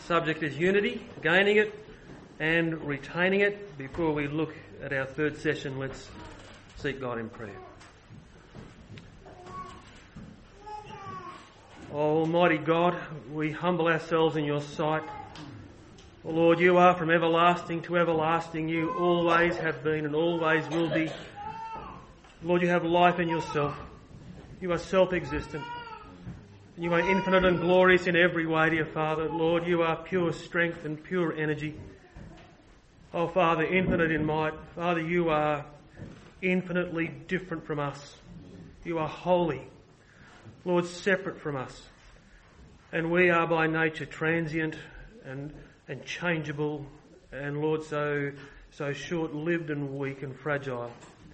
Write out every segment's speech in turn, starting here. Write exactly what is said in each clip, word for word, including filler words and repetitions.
subject is unity, gaining it and retaining it. Before we look at our third session, let's seek God in prayer. Oh, Almighty God, we humble ourselves in your sight. Oh, Lord, you are from everlasting to everlasting. You always have been and always will be. Lord, you have life in yourself. You are self-existent. You are infinite and glorious in every way, dear Father. Lord, you are pure strength and pure energy. Oh, Father, infinite in might. Father, you are infinitely different from us. You are holy. Lord, separate from us. And we are by nature transient and, and changeable and, Lord, so, so short-lived and weak and fragile.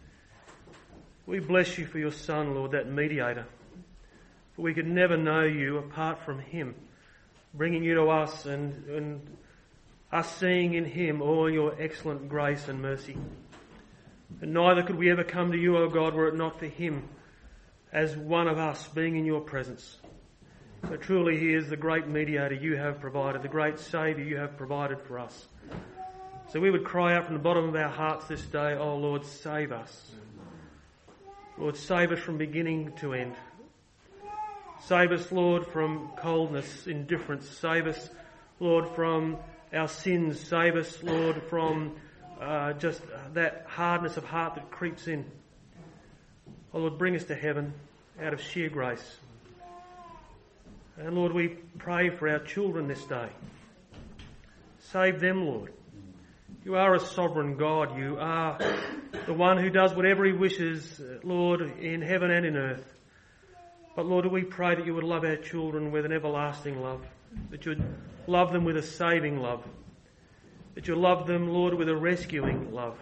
We bless you for your Son, Lord, that mediator. For we could never know you apart from him, bringing you to us and, and us seeing in him all your excellent grace and mercy. And neither could we ever come to you, O God, were it not for him as one of us being in your presence. So truly he is the great mediator you have provided, the great Saviour you have provided for us. So we would cry out from the bottom of our hearts this day, oh Lord, save us. Lord, save us from beginning to end. Save us, Lord, from coldness, indifference. Save us, Lord, from our sins. Save us, Lord, from uh, just that hardness of heart that creeps in. Oh, Lord, bring us to heaven out of sheer grace. And Lord, we pray for our children this day. Save them, Lord. You are a sovereign God. You are the one who does whatever he wishes, Lord, in heaven and in earth. But Lord, we pray that you would love our children with an everlasting love, that you would love them with a saving love, that you love them, Lord, with a rescuing love.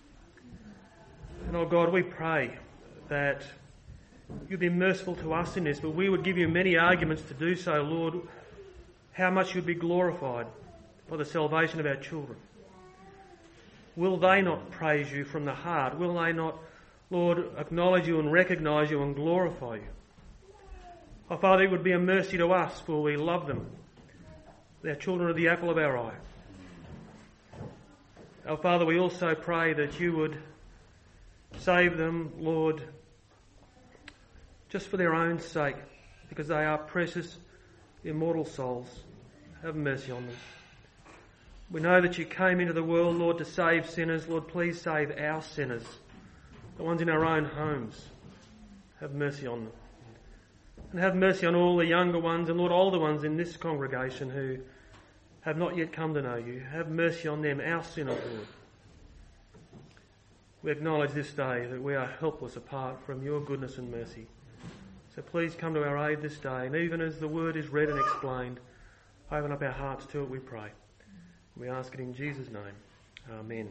And oh God, we pray that you'd be merciful to us in this, but we would give you many arguments to do so, Lord, how much you'd be glorified by the salvation of our children. Will they not praise you from the heart? Will they not, Lord, acknowledge you and recognise you and glorify you? Oh, Father, it would be a mercy to us, for we love them. Our children are the apple of our eye. Our Father, we also pray that you would save them, Lord, just for their own sake, because they are precious, immortal souls. Have mercy on them. We know that you came into the world, Lord, to save sinners. Lord, please save our sinners, the ones in our own homes. Have mercy on them. And have mercy on all the younger ones and, Lord, older ones in this congregation who have not yet come to know you. Have mercy on them, our sinners, Lord. We acknowledge this day that we are helpless apart from your goodness and mercy. So please come to our aid this day. And even as the word is read and explained, open up our hearts to it, we pray. We ask it in Jesus' name. Amen.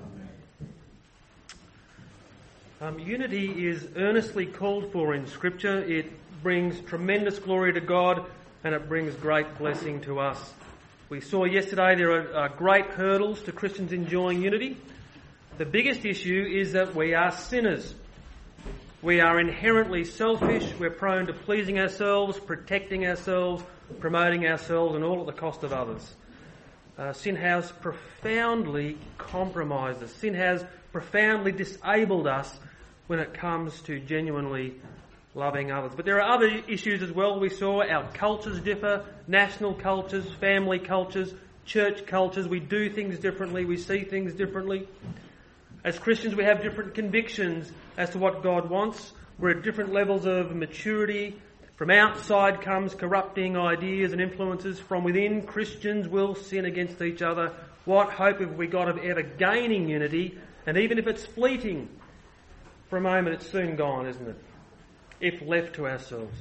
Amen. Um, unity is earnestly called for in Scripture. It brings tremendous glory to God and it brings great blessing to us. We saw yesterday there are uh, great hurdles to Christians enjoying unity. The biggest issue is that we are sinners. We are inherently selfish. We're prone to pleasing ourselves, protecting ourselves, promoting ourselves, and all at the cost of others. Uh, sin has profoundly compromised us. Sin has profoundly disabled us when it comes to genuinely loving others. But there are other issues as well. We saw our cultures differ, national cultures, family cultures, church cultures. We do things differently. We see things differently. As Christians, we have different convictions as to what God wants. We're at different levels of maturity. From outside comes corrupting ideas and influences. From within, Christians will sin against each other. What hope have we got of ever gaining unity? And even if it's fleeting, for a moment it's soon gone, isn't it? If left to ourselves.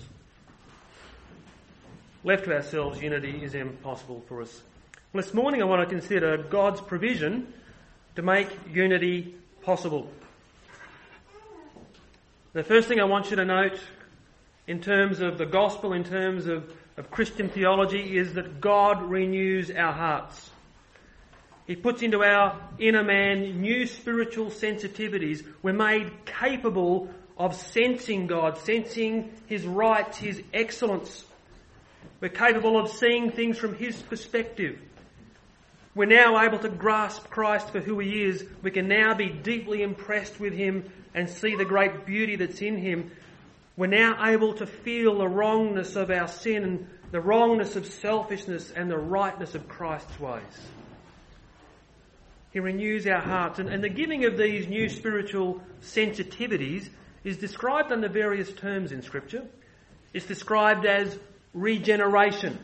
Left to ourselves, unity is impossible for us. Well, this morning I want to consider God's provision to make unity possible. The first thing I want you to note in terms of the gospel, in terms of, of Christian theology, is that God renews our hearts. He puts into our inner man new spiritual sensitivities. We're made capable of sensing God, sensing his rights, his excellence. We're capable of seeing things from his perspective. We're now able to grasp Christ for who he is. We can now be deeply impressed with him and see the great beauty that's in him. We're now able to feel the wrongness of our sin and the wrongness of selfishness and the rightness of Christ's ways. He renews our hearts. And, and the giving of these new spiritual sensitivities is described under various terms in Scripture. It's described as regeneration.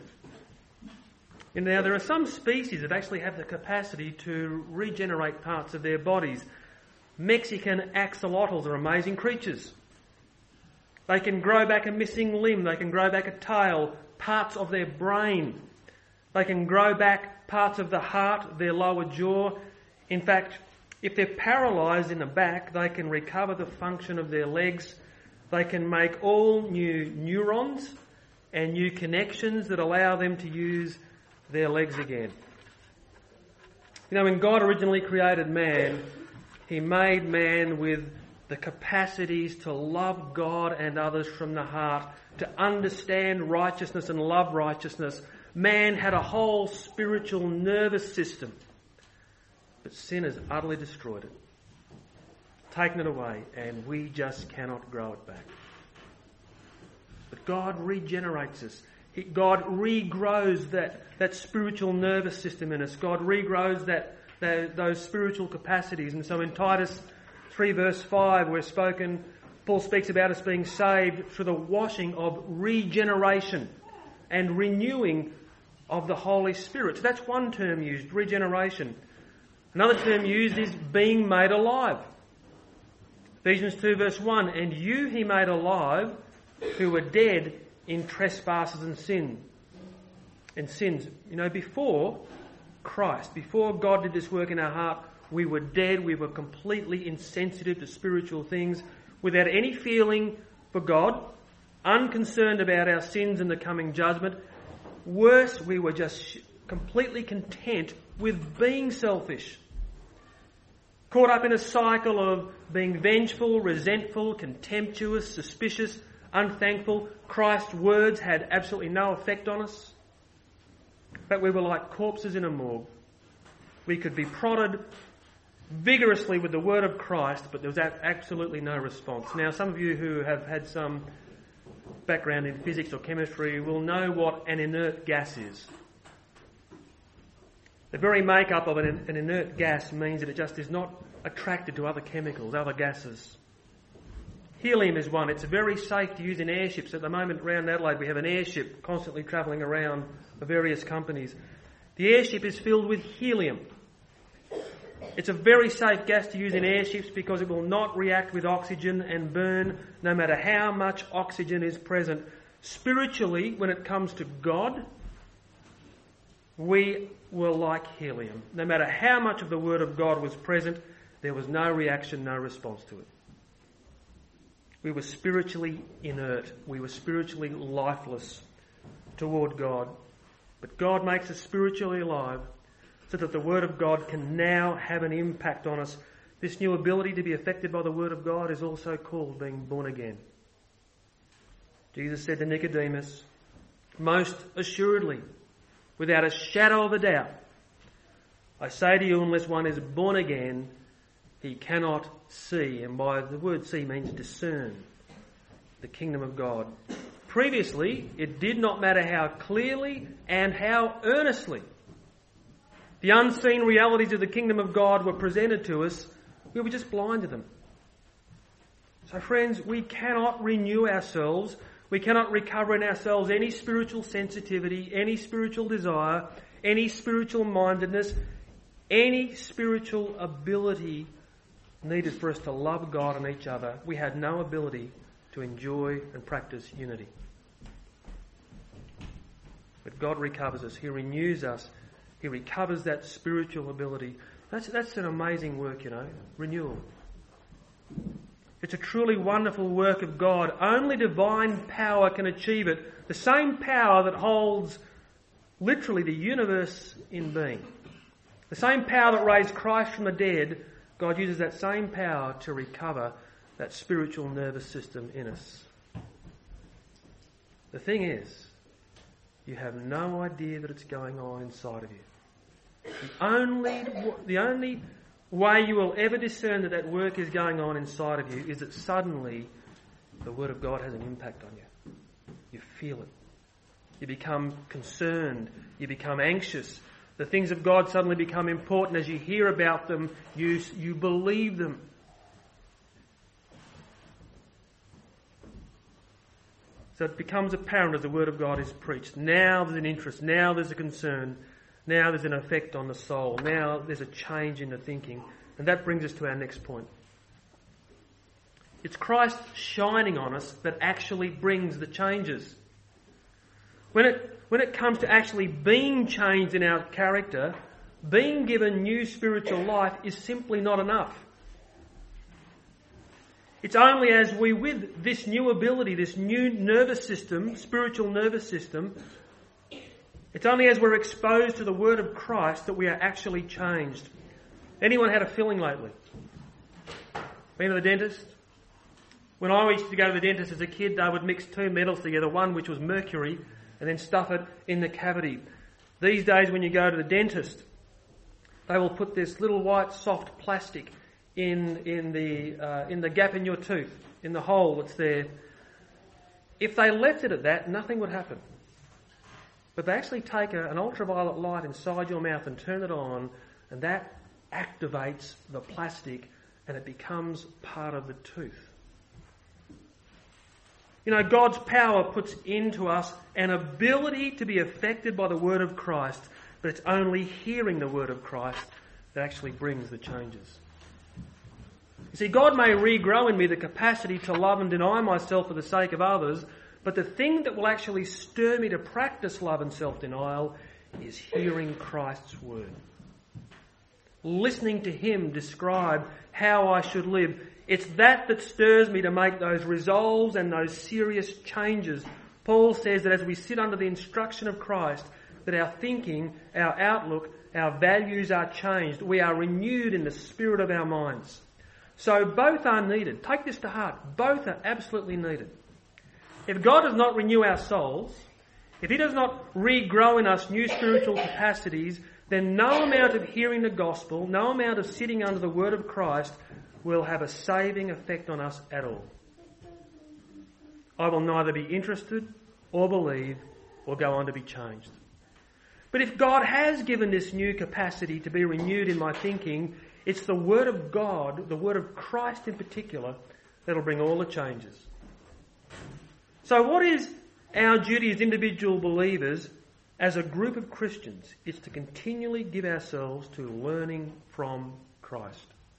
And now, there are some species that actually have the capacity to regenerate parts of their bodies. Mexican axolotls are amazing creatures. They can grow back a missing limb. They can grow back a tail, parts of their brain. They can grow back parts of the heart, their lower jaw. In fact, if they're paralysed in the back, they can recover the function of their legs. They can make all new neurons and new connections that allow them to use their legs again. You know, when God originally created man, he made man with the capacities to love God and others from the heart, to understand righteousness and love righteousness. Man had a whole spiritual nervous system, but sin has utterly destroyed it, taken it away, and we just cannot grow it back. But God regenerates us. He, God regrows that, that spiritual nervous system in us. God regrows that, that those spiritual capacities. And so in Titus three verse five, we're spoken, Paul speaks about us being saved through the washing of regeneration and renewing of the Holy Spirit. So that's one term used, regeneration. Another term used is being made alive. Ephesians two verse one, and you he made alive who were dead in trespasses and sin. And sins. You know, before Christ, before God did this work in our heart, we were dead, we were completely insensitive to spiritual things, without any feeling for God, unconcerned about our sins and the coming judgment. Worse, we were just completely content with being selfish. Caught up in a cycle of being vengeful, resentful, contemptuous, suspicious, unthankful. Christ's words had absolutely no effect on us. But we were like corpses in a morgue. We could be prodded vigorously with the word of Christ, but there was absolutely no response. Now, some of you who have had some background in physics or chemistry will know what an inert gas is. The very makeup of an, an inert gas means that it just is not attracted to other chemicals, other gases. Helium is one. It's very safe to use in airships. At the moment around Adelaide we have an airship constantly travelling around for various companies. The airship is filled with helium. It's a very safe gas to use in airships because it will not react with oxygen and burn no matter how much oxygen is present. Spiritually, when it comes to God, we were like helium. No matter how much of the Word of God was present, there was no reaction, no response to it. We were spiritually inert. We were spiritually lifeless toward God. But God makes us spiritually alive so that the Word of God can now have an impact on us. This new ability to be affected by the Word of God is also called being born again. Jesus said to Nicodemus, most assuredly, without a shadow of a doubt, I say to you, unless one is born again, he cannot see. And by the word see means discern the kingdom of God. Previously, it did not matter how clearly and how earnestly the unseen realities of the kingdom of God were presented to us, we were just blind to them. So friends, we cannot renew ourselves. We cannot recover in ourselves any spiritual sensitivity, any spiritual desire, any spiritual mindedness, any spiritual ability needed for us to love God and each other. We had no ability to enjoy and practice unity. But God recovers us. He renews us. He recovers that spiritual ability. That's, that's an amazing work, you know, renewal. It's a truly wonderful work of God. Only divine power can achieve it. The same power that holds literally the universe in being. The same power that raised Christ from the dead, God uses that same power to recover that spiritual nervous system in us. The thing is, you have no idea that it's going on inside of you. The only, the only way you will ever discern that that work is going on inside of you is that suddenly the Word of God has an impact on you. You feel it. You become concerned. You become anxious. The things of God suddenly become important. As you hear about them, you, you believe them. So it becomes apparent as the Word of God is preached. Now there's an interest. Now there's a concern. Now there's an effect on the soul. Now there's a change in the thinking. And that brings us to our next point. It's Christ shining on us that actually brings the changes. When it, when it comes to actually being changed in our character, being given new spiritual life is simply not enough. It's only as we, with this new ability, this new nervous system, spiritual nervous system, it's only as we're exposed to the Word of Christ that we are actually changed. Anyone had a filling lately? Been to the dentist? When I used to go to the dentist as a kid, they would mix two metals together, one which was mercury, and then stuff it in the cavity. These days when you go to the dentist, they will put this little white soft plastic in in the uh, in the gap in your tooth, in the hole that's there. If they left it at that, nothing would happen. But they actually take a, an ultraviolet light inside your mouth and turn it on, and that activates the plastic and it becomes part of the tooth. You know, God's power puts into us an ability to be affected by the Word of Christ, but it's only hearing the Word of Christ that actually brings the changes. You see, God may regrow in me the capacity to love and deny myself for the sake of others, but the thing that will actually stir me to practice love and self-denial is hearing Christ's Word. Listening to Him describe how I should live. It's that that stirs me to make those resolves and those serious changes. Paul says that as we sit under the instruction of Christ, that our thinking, our outlook, our values are changed. We are renewed in the spirit of our minds. So both are needed. Take this to heart. Both are absolutely needed. If God does not renew our souls, if He does not regrow in us new spiritual capacities, then no amount of hearing the gospel, no amount of sitting under the Word of Christ will have a saving effect on us at all. I will neither be interested or believe or go on to be changed. But if God has given this new capacity to be renewed in my thinking, it's the Word of God, the Word of Christ in particular, that'll bring all the changes. So what is our duty as individual believers, as a group of Christians? It's to continually give ourselves to learning from Christ.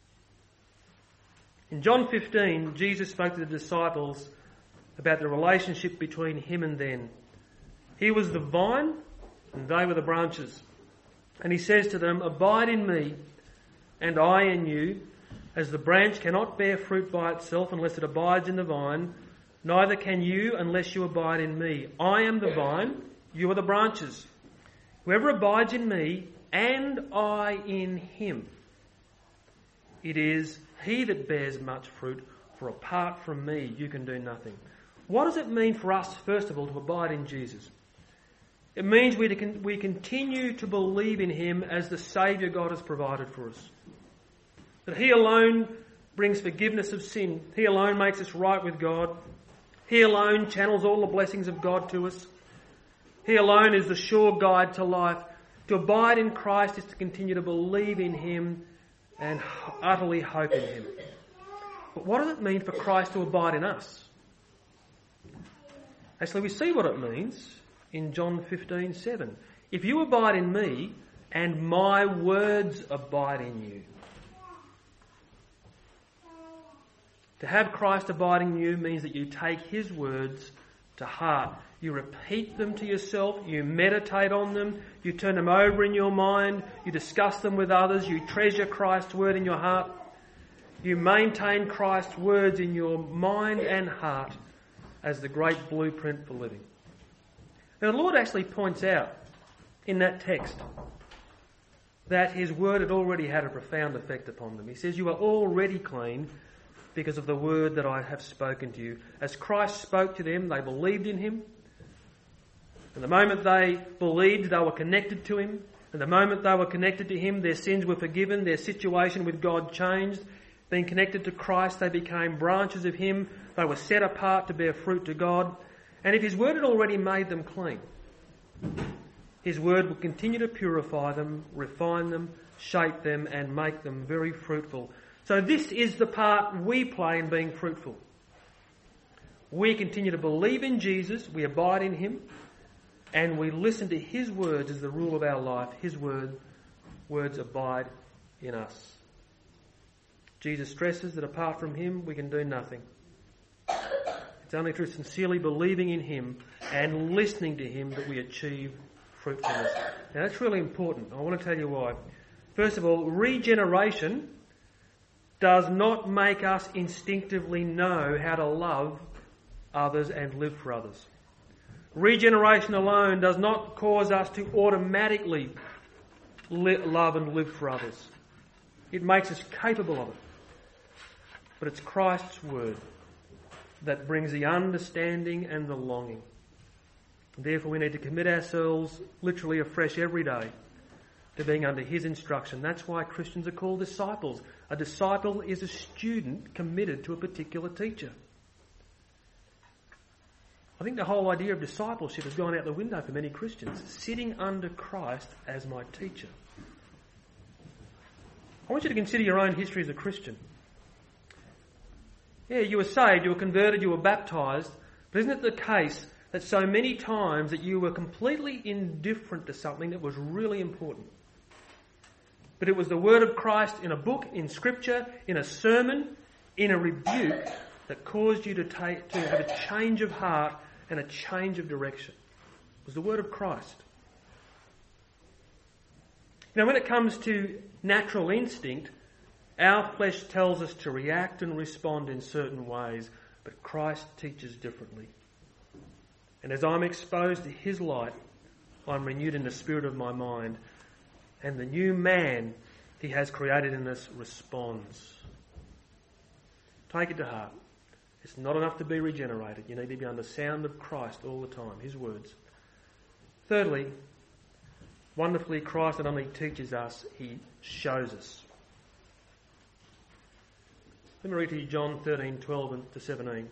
In John fifteen, Jesus spoke to the disciples about the relationship between Him and them. He was the vine and they were the branches. And He says to them, "Abide in me and I in you, as the branch cannot bear fruit by itself unless it abides in the vine, neither can you unless you abide in me. I am the vine, you are the branches. Whoever abides in me and I in him, it is he that bears much fruit, for apart from me you can do nothing." What does it mean for us, first of all, to abide in Jesus? It means we, to, we continue to believe in Him as the Saviour God has provided for us. That He alone brings forgiveness of sin. He alone makes us right with God. He alone channels all the blessings of God to us. He alone is the sure guide to life. To abide in Christ is to continue to believe in Him and utterly hope in Him. But what does it mean for Christ to abide in us? Actually, we see what it means in John fifteen seven. If you abide in me and my words abide in you. To have Christ abiding in you means that you take His words to heart. You repeat them to yourself, you meditate on them, you turn them over in your mind, you discuss them with others, you treasure Christ's word in your heart, you maintain Christ's words in your mind and heart as the great blueprint for living. Now the Lord actually points out in that text that His word had already had a profound effect upon them. He says, "You are already clean because of the word that I have spoken to you." As Christ spoke to them, they believed in Him. And the moment they believed, they were connected to him. And the moment they were connected to him, their sins were forgiven, their situation with God changed. Being connected to Christ, they became branches of him. They were set apart to bear fruit to God. And if his word had already made them clean, his word would continue to purify them, refine them, shape them, and make them very fruitful. So this is the part we play in being fruitful. We continue to believe in Jesus, we abide in him, and we listen to his words as the rule of our life. His word, words abide in us. Jesus stresses that apart from him, we can do nothing. It's only through sincerely believing in him and listening to him that we achieve fruitfulness. Now that's really important. I want to tell you why. First of all, regeneration does not make us instinctively know how to love others and live for others. Regeneration alone does not cause us to automatically li- love and live for others. It makes us capable of it. But it's Christ's word that brings the understanding and the longing. Therefore we need to commit ourselves literally afresh every day to being under his instruction. That's why Christians are called disciples. A disciple is a student committed to a particular teacher. I think the whole idea of discipleship has gone out the window for many Christians. Sitting under Christ as my teacher. I want you to consider your own history as a Christian. Yeah, you were saved, you were converted, you were baptised, but isn't it the case that so many times that you were completely indifferent to something that was really important? But it was the word of Christ in a book, in scripture, in a sermon, in a rebuke that caused you to take to have a change of heart and a change of direction. It was the word of Christ. Now when it comes to natural instinct, our flesh tells us to react and respond in certain ways, but Christ teaches differently. And as I'm exposed to his light, I'm renewed in the spirit of my mind, and the new man he has created in us responds. Take it to heart. It's not enough to be regenerated. You need to be under the sound of Christ all the time, his words. Thirdly, wonderfully, Christ not only teaches us, he shows us. Let me read to you John thirteen, twelve to seventeen.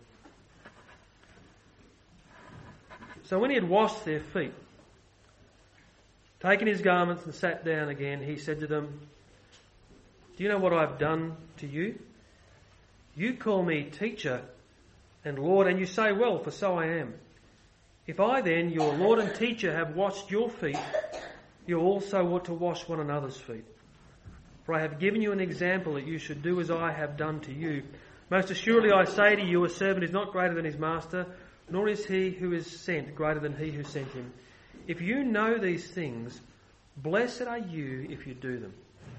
So when he had washed their feet, taken his garments and sat down again, he said to them, "Do you know what I've done to you? You call me teacher and Lord, and you say, well, for so I am. If I then, your Lord and teacher, have washed your feet, you also ought to wash one another's feet. For I have given you an example that you should do as I have done to you. Most assuredly I say to you, a servant is not greater than his master, nor is he who is sent greater than he who sent him. If you know these things, blessed are you if you do them."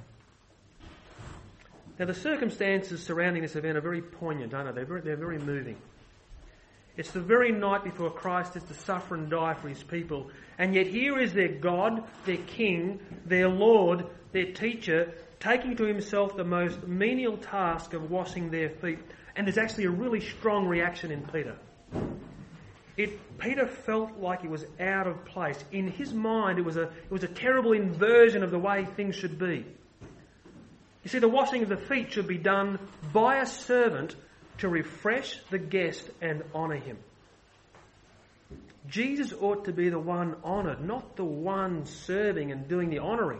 Now the circumstances surrounding this event are very poignant, aren't they? They're very, they're very moving. It's the very night before Christ is to suffer and die for his people. And yet here is their God, their King, their Lord, their teacher, taking to himself the most menial task of washing their feet. And there's actually a really strong reaction in Peter. It, Peter felt like it was out of place. In his mind, it was a, it was a terrible inversion of the way things should be. You see, the washing of the feet should be done by a servant to refresh the guest and honour him. Jesus ought to be the one honoured, not the one serving and doing the honouring.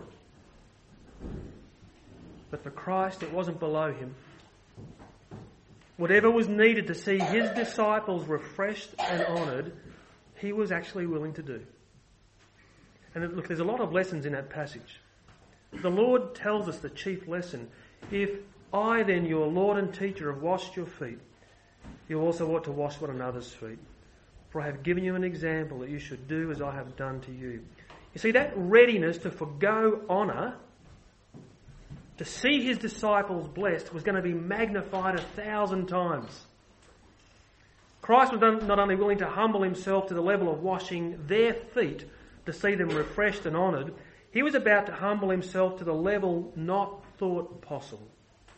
But for Christ, it wasn't below him. Whatever was needed to see his disciples refreshed and honoured, he was actually willing to do. And look, there's a lot of lessons in that passage. The Lord tells us the chief lesson. If I then, your Lord and teacher, have washed your feet, you also ought to wash one another's feet. For I have given you an example that you should do as I have done to you. You see, that readiness to forgo honour, to see his disciples blessed, was going to be magnified a thousand times. Christ was not only willing to humble himself to the level of washing their feet to see them refreshed and honoured, he was about to humble himself to the level not thought possible.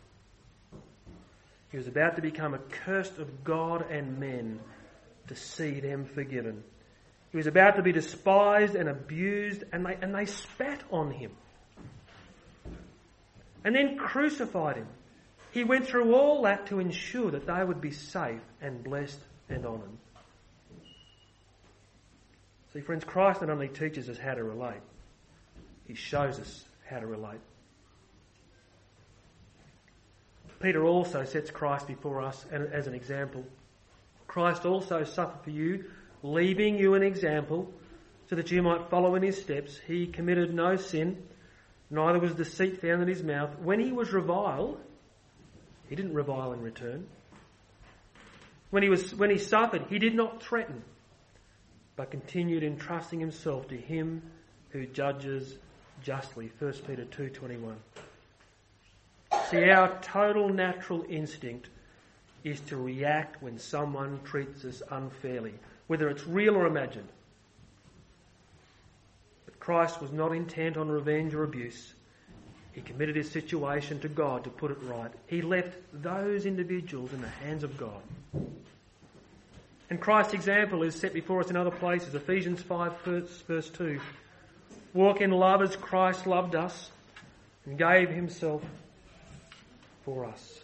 He was about to become accursed of God and men to see them forgiven. He He was about to be despised and abused, and they, and they spat on him. And then crucified him. He went through all that to ensure that they would be safe and blessed and honoured. See, friends, Christ not only teaches us how to relate, he shows us how to relate. Peter also sets Christ before us as an example. Christ also suffered for you, leaving you an example so that you might follow in his steps. He committed no sin, neither was deceit found in his mouth. When he was reviled, he didn't revile in return. When he was, when he suffered, he did not threaten, but continued entrusting himself to him who judges justly. First Peter two twenty-one. See, our total natural instinct is to react when someone treats us unfairly, whether it's real or imagined. But Christ was not intent on revenge or abuse. He committed his situation to God to put it right. He left those individuals in the hands of God. And Christ's example is set before us in other places. Ephesians five verse two. Walk in love as Christ loved us and gave himself for us.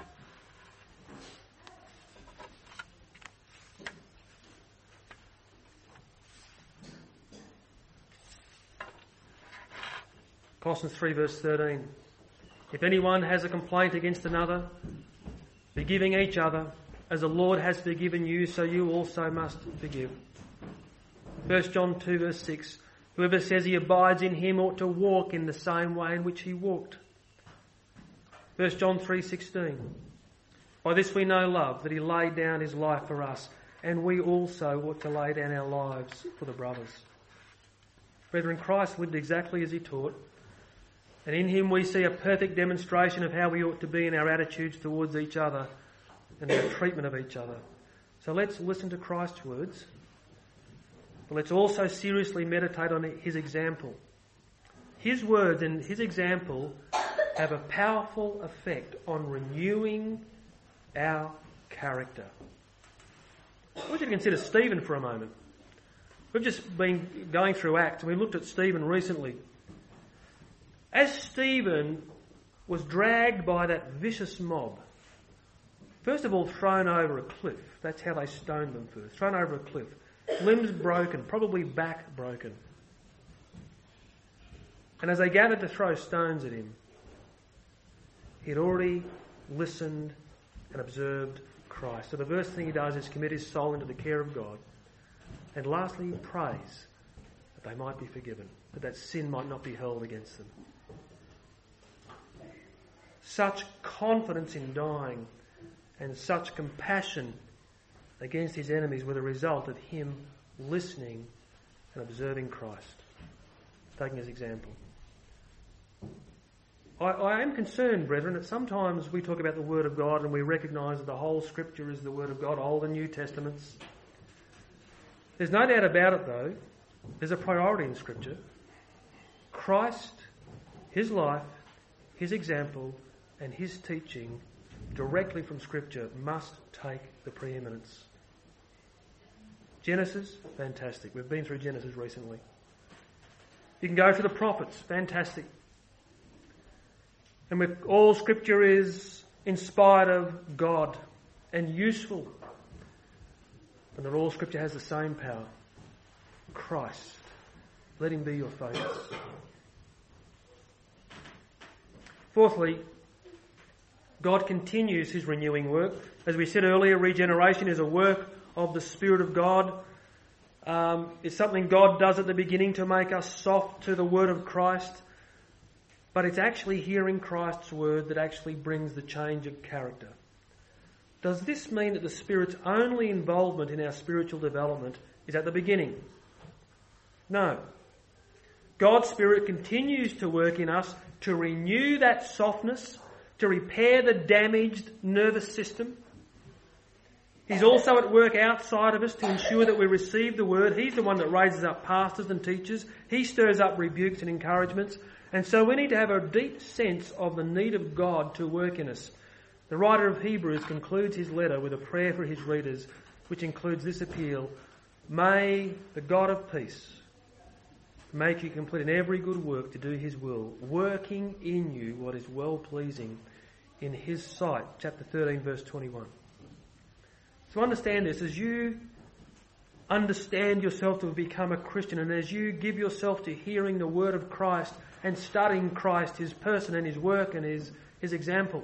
Colossians three verse thirteen. If anyone has a complaint against another, forgiving each other, as the Lord has forgiven you, so you also must forgive. First John two verse six. Whoever says he abides in him ought to walk in the same way in which he walked. First John three sixteen. By this we know love, that he laid down his life for us, and we also ought to lay down our lives for the brothers. Brethren, Christ lived exactly as he taught, and in him we see a perfect demonstration of how we ought to be in our attitudes towards each other and our treatment of each other. So let's listen to Christ's words, but let's also seriously meditate on his example. His words and his example have a powerful effect on renewing our character. I want you to consider Stephen for a moment. We've just been going through Acts and we looked at Stephen recently. As Stephen was dragged by that vicious mob, first of all thrown over a cliff. That's how they stoned them first. Thrown over a cliff. Limbs broken, probably back broken. And as they gathered to throw stones at him, he had already listened and observed Christ. So the first thing he does is commit his soul into the care of God. And lastly, he prays that they might be forgiven, that that sin might not be held against them. Such confidence in dying and such compassion against his enemies were the result of him listening and observing Christ, taking his example. I, I am concerned, brethren, that sometimes we talk about the Word of God and we recognise that the whole Scripture is the Word of God, Old and New Testaments. There's no doubt about it, though. There's a priority in Scripture. Christ, his life, his example, and his teaching directly from Scripture must take the preeminence. Genesis, fantastic. We've been through Genesis recently. You can go to the prophets, fantastic. And with all Scripture is inspired of God and useful. And that all Scripture has the same power. Christ. Let him be your focus. Fourthly, God continues his renewing work. As we said earlier, regeneration is a work of the Spirit of God. Um, it's something God does at the beginning to make us soft to the word of Christ. But it's actually hearing Christ's word that actually brings the change of character. Does this mean that the Spirit's only involvement in our spiritual development is at the beginning? No. God's Spirit continues to work in us to renew that softness, to repair the damaged nervous system. He's also at work outside of us to ensure that we receive the word. He's the one that raises up pastors and teachers. He stirs up rebukes and encouragements. And so we need to have a deep sense of the need of God to work in us. The writer of Hebrews concludes his letter with a prayer for his readers, which includes this appeal: May the God of peace make you complete in every good work to do his will, working in you what is well-pleasing in his sight. Chapter thirteen, verse twenty-one. So understand this, as you understand yourself to have become a Christian, and as you give yourself to hearing the word of Christ and studying Christ, his person and his work and his, his example,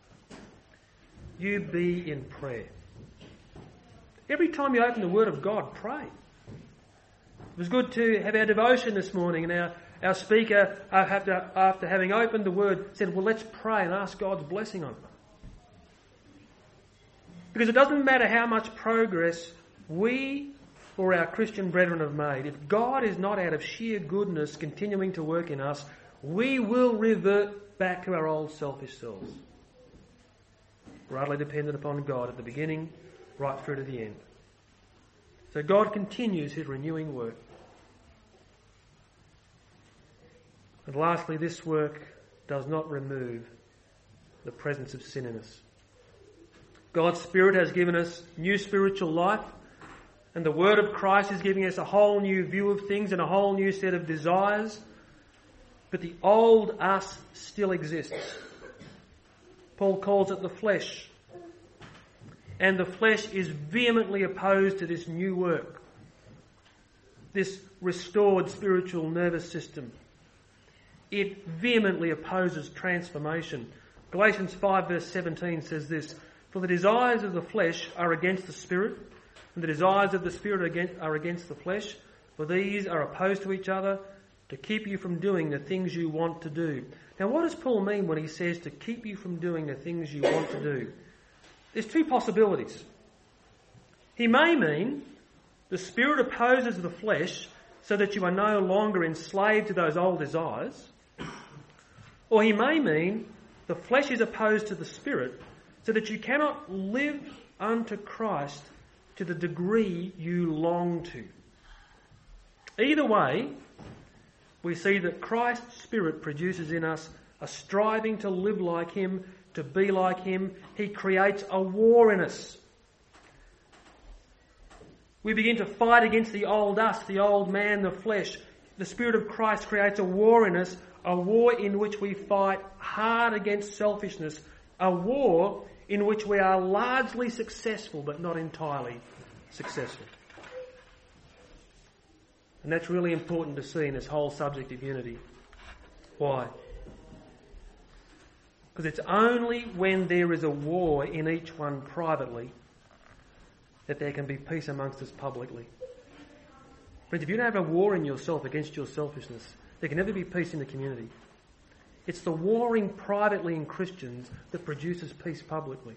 you be in prayer. Every time you open the word of God, pray. It was good to have our devotion this morning, and our, our speaker, after, after having opened the word, said, well, let's pray and ask God's blessing on it. Because it doesn't matter how much progress we or our Christian brethren have made. If God is not out of sheer goodness continuing to work in us, we will revert back to our old selfish selves. We're utterly dependent upon God at the beginning, right through to the end. So God continues his renewing work. And lastly, this work does not remove the presence of sin in us. God's Spirit has given us new spiritual life, and the word of Christ is giving us a whole new view of things and a whole new set of desires. But the old us still exists. Paul calls it the flesh. And the flesh is vehemently opposed to this new work, this restored spiritual nervous system. It vehemently opposes transformation. Galatians five verse seventeen says this, for the desires of the flesh are against the Spirit, and the desires of the Spirit are against the flesh, for these are opposed to each other to keep you from doing the things you want to do. Now what does Paul mean when he says to keep you from doing the things you want to do? There's two possibilities. He may mean the Spirit opposes the flesh so that you are no longer enslaved to those old desires. Or he may mean the flesh is opposed to the Spirit so that you cannot live unto Christ to the degree you long to. Either way, we see that Christ's Spirit produces in us a striving to live like him, to be like him. He creates a war in us. We begin to fight against the old us, the old man, the flesh. The Spirit of Christ creates a war in us, a war in which we fight hard against selfishness, a war in which we are largely successful but not entirely successful. And that's really important to see in this whole subject of unity. Why? Because it's only when there is a war in each one privately that there can be peace amongst us publicly. Friends, if you don't have a war in yourself against your selfishness, there can never be peace in the community. It's the warring privately in Christians that produces peace publicly.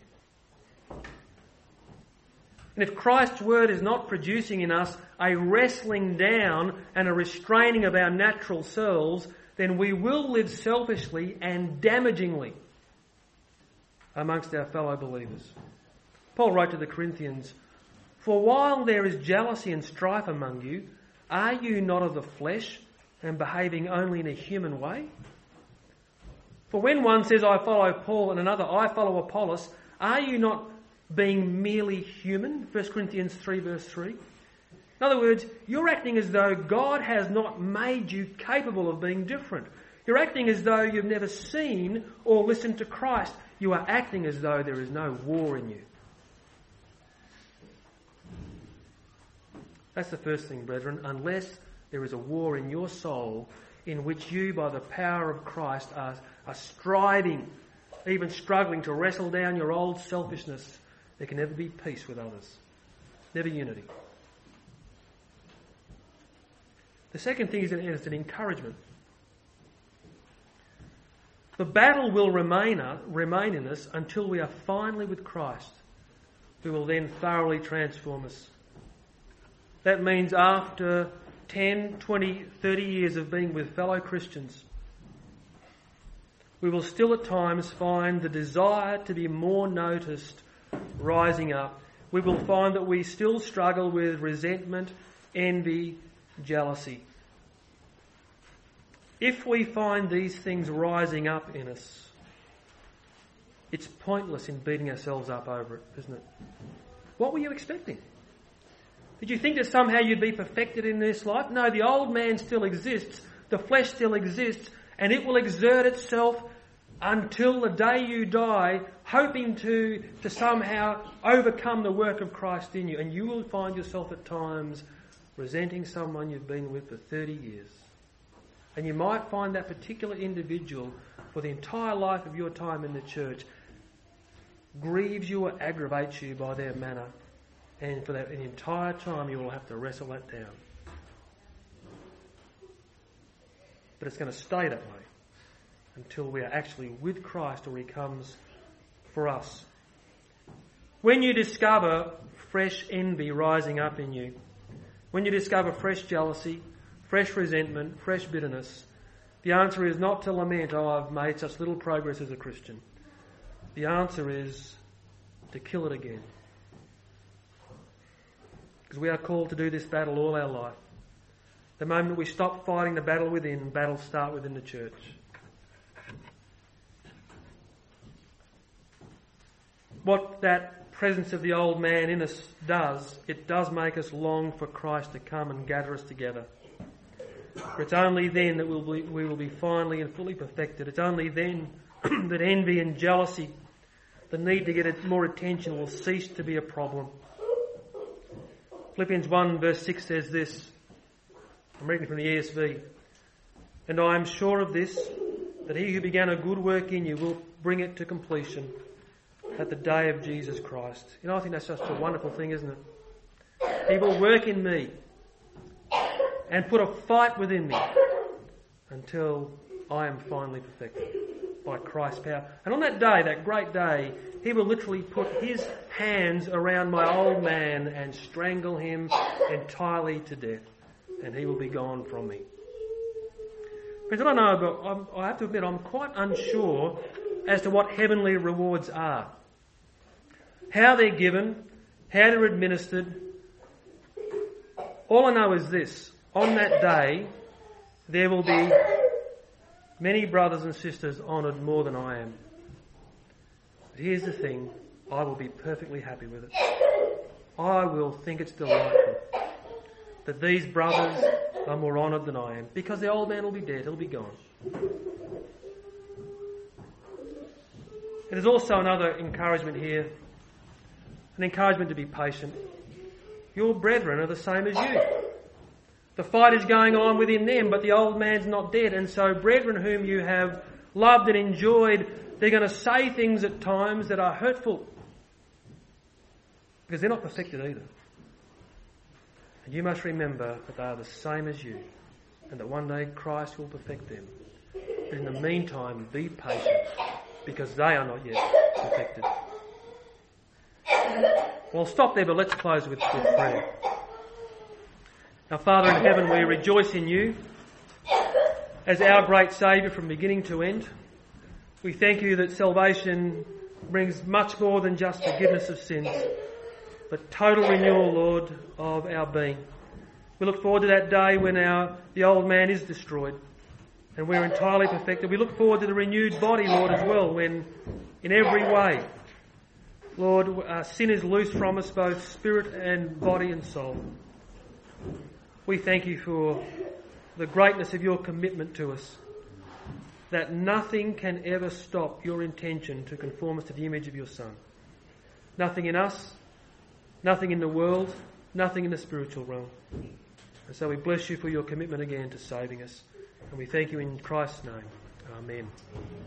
And if Christ's word is not producing in us a wrestling down and a restraining of our natural selves, then we will live selfishly and damagingly amongst our fellow believers. Paul wrote to the Corinthians, for while there is jealousy and strife among you, are you not of the flesh and behaving only in a human way? For when one says, I follow Paul, and another, I follow Apollos, are you not being merely human? First Corinthians three verse three. In other words, you're acting as though God has not made you capable of being different. You're acting as though you've never seen or listened to Christ. You are acting as though there is no war in you. That's the first thing, brethren. Unless there is a war in your soul in which you, by the power of Christ, are, are striving, even struggling to wrestle down your old selfishness, there can never be peace with others. Never unity. The second thing is it's an encouragement. The battle will remain, uh, remain in us until we are finally with Christ, who will then thoroughly transform us. That means after ten, twenty, thirty years of being with fellow Christians, we will still at times find the desire to be more noticed rising up. We will find that we still struggle with resentment, envy, jealousy. If we find these things rising up in us, it's pointless in beating ourselves up over it, isn't it? What were you expecting? Did you think that somehow you'd be perfected in this life? No, the old man still exists, the flesh still exists, and it will exert itself until the day you die, hoping to, to somehow overcome the work of Christ in you. And you will find yourself at times resenting someone you've been with for thirty years. And you might find that particular individual for the entire life of your time in the church grieves you or aggravates you by their manner. And for that an entire time you will have to wrestle that down. But it's going to stay that way until we are actually with Christ or He comes for us. When you discover fresh envy rising up in you, when you discover fresh jealousy, fresh resentment, fresh bitterness, the answer is not to lament, oh, I've made such little progress as a Christian. The answer is to kill it again. Because we are called to do this battle all our life. The moment we stop fighting the battle within, battles start within the church. What that presence of the old man in us does, it does make us long for Christ to come and gather us together. For it's only then that we'll be, we will be finally and fully perfected. It's only then that envy and jealousy, the need to get more attention, will cease to be a problem. Philippians one verse six says this. I'm reading from the E S V. And I am sure of this, that he who began a good work in you will bring it to completion at the day of Jesus Christ. You know, I think that's just a wonderful thing, isn't it? He will work in me and put a fight within me until I am finally perfected by Christ's power. And on that day, that great day, He will literally put His hands around my old man and strangle him entirely to death. And he will be gone from me. Friends, I don't know, but I'm, I have to admit I'm quite unsure as to what heavenly rewards are. How they're given, how they're administered. All I know is this. On that day, there will be many brothers and sisters honoured more than I am. But here's the thing. I will be perfectly happy with it. I will think it's delightful that these brothers are more honoured than I am, because the old man will be dead, he'll be gone. There's also another encouragement here, an encouragement to be patient. Your brethren are the same as you. The fight is going on within them, but the old man's not dead, and so brethren whom you have loved and enjoyed, they're going to say things at times that are hurtful, because they're not perfected either. And you must remember that they are the same as you, and that one day Christ will perfect them. But in the meantime, be patient, because they are not yet perfected. Well, I'll stop there, but let's close with, with prayer. Our Father in heaven, we rejoice in you as our great Saviour from beginning to end. We thank you that salvation brings much more than just forgiveness of sins, but total renewal, Lord, of our being. We look forward to that day when our the old man is destroyed and we're entirely perfected. We look forward to the renewed body, Lord, as well, when in every way, Lord, uh, sin is loose from us, both spirit and body and soul. We thank you for the greatness of your commitment to us, that nothing can ever stop your intention to conform us to the image of your Son. Nothing in us, nothing in the world, nothing in the spiritual realm. And so we bless you for your commitment again to saving us. And we thank you in Christ's name. Amen.